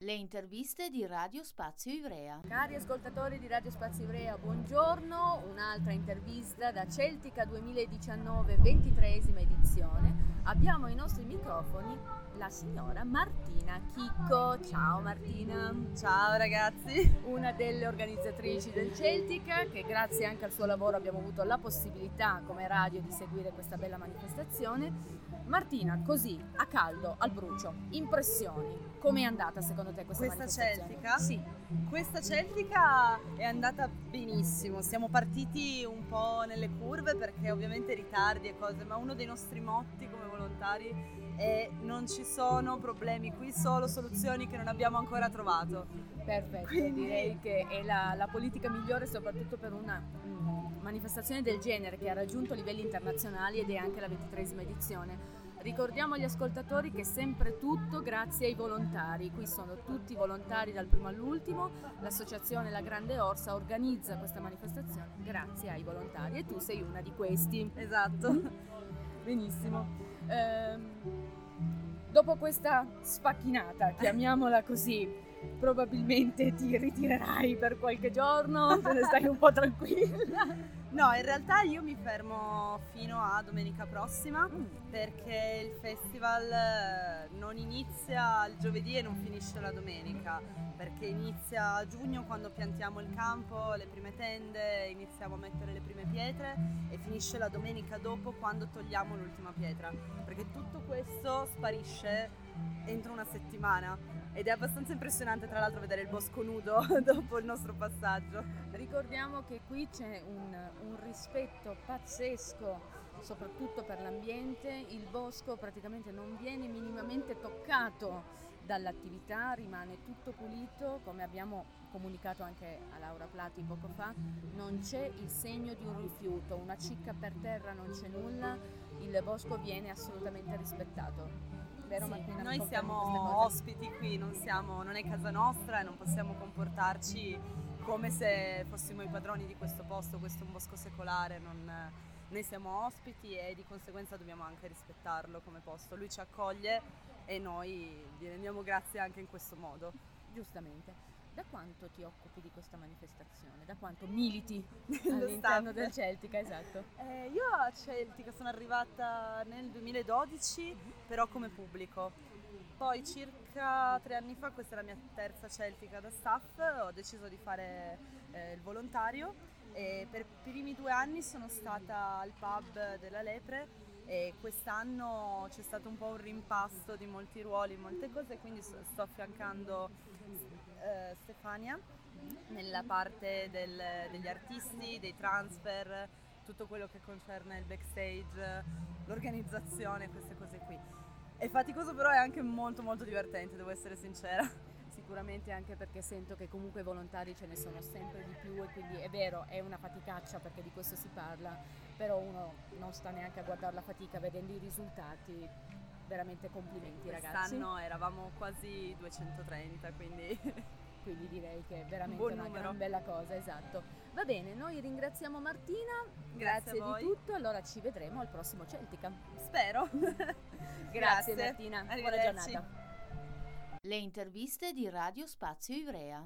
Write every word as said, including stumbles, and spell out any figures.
Le interviste di Radio Spazio Ivrea. Cari ascoltatori di Radio Spazio Ivrea, buongiorno. Un'altra intervista da Celtica duemiladiciannove, ventitreesima edizione. Abbiamo ai nostri microfoni la signora Martina Chicco. Ciao Martina. Ciao ragazzi. Una delle organizzatrici del Celtica, che grazie anche al suo lavoro abbiamo avuto la possibilità come radio di seguire questa bella manifestazione. Martina, così a caldo, al brucio, impressioni. Com'è andata secondo te questa, questa manifestazione? Celtica? Sì. Questa Celtica è andata benissimo. Siamo partiti un po' nelle curve perché ovviamente ritardi e cose, ma uno dei nostri motti come volontari è: non ci sono problemi qui, solo soluzioni che non abbiamo ancora trovato. Perfetto, Quindi... direi che è la, la politica migliore soprattutto per una mm, manifestazione del genere che ha raggiunto livelli internazionali ed è anche la ventitreesima edizione. Ricordiamo agli ascoltatori che è sempre tutto grazie ai volontari. Qui sono tutti volontari dal primo all'ultimo. L'associazione La Grande Orsa organizza questa manifestazione grazie ai volontari e tu sei una di questi. Esatto. Benissimo. Ehm, dopo questa sfacchinata, chiamiamola così, probabilmente ti ritirerai per qualche giorno, te ne stai un po' tranquilla. No, in realtà io mi fermo fino a domenica prossima perché il festival non inizia il giovedì e non finisce la domenica, perché inizia a giugno quando piantiamo il campo, le prime tende, iniziamo a mettere le prime pietre e finisce la domenica dopo quando togliamo l'ultima pietra, perché tutto questo sparisce entro una settimana. Ed è abbastanza impressionante tra l'altro vedere il bosco nudo dopo il nostro passaggio. Ricordiamo che qui c'è un, un rispetto pazzesco, soprattutto per l'ambiente. Il bosco praticamente non viene minimamente toccato dall'attività, rimane tutto pulito, come abbiamo comunicato anche a Laura Plati poco fa. Non c'è il segno di un rifiuto, una cicca per terra non c'è nulla, il bosco viene assolutamente rispettato. Vero, sì, Martina, noi siamo ospiti qui, non, siamo, non è casa nostra e non possiamo comportarci come se fossimo i padroni di questo posto. Questo è un bosco secolare, non, noi siamo ospiti e di conseguenza dobbiamo anche rispettarlo come posto. Lui ci accoglie e noi gli rendiamo grazie anche in questo modo. Giustamente. Da quanto ti occupi di questa manifestazione? Da quanto militi Lo all'interno staff. del Celtica, esatto? Eh, io a Celtica sono arrivata nel duemiladodici, però come pubblico. Poi circa tre anni fa, questa è la mia terza Celtica da staff, ho deciso di fare eh, il volontario e per i primi due anni sono stata al pub della Lepre e quest'anno c'è stato un po' un rimpasto di molti ruoli, molte cose, quindi sto affiancando Uh, Stefania nella parte del, degli artisti, dei transfer, tutto quello che concerne il backstage, l'organizzazione, queste cose qui. È faticoso, però è anche molto molto divertente, devo essere sincera. Sicuramente, anche perché sento che comunque volontari ce ne sono sempre di più e quindi è vero, è una faticaccia perché di questo si parla, però uno non sta neanche a guardare la fatica vedendo i risultati. Veramente complimenti ragazzi. Quest'anno eravamo quasi duecentotrenta, quindi... quindi direi che è veramente buon una numero. gran bella cosa, esatto. Va bene, noi ringraziamo Martina, grazie, grazie di tutto, allora ci vedremo al prossimo Celtica. Spero. Grazie, grazie Martina, buona Arrivederci. giornata. Le interviste di Radio Spazio Ivrea.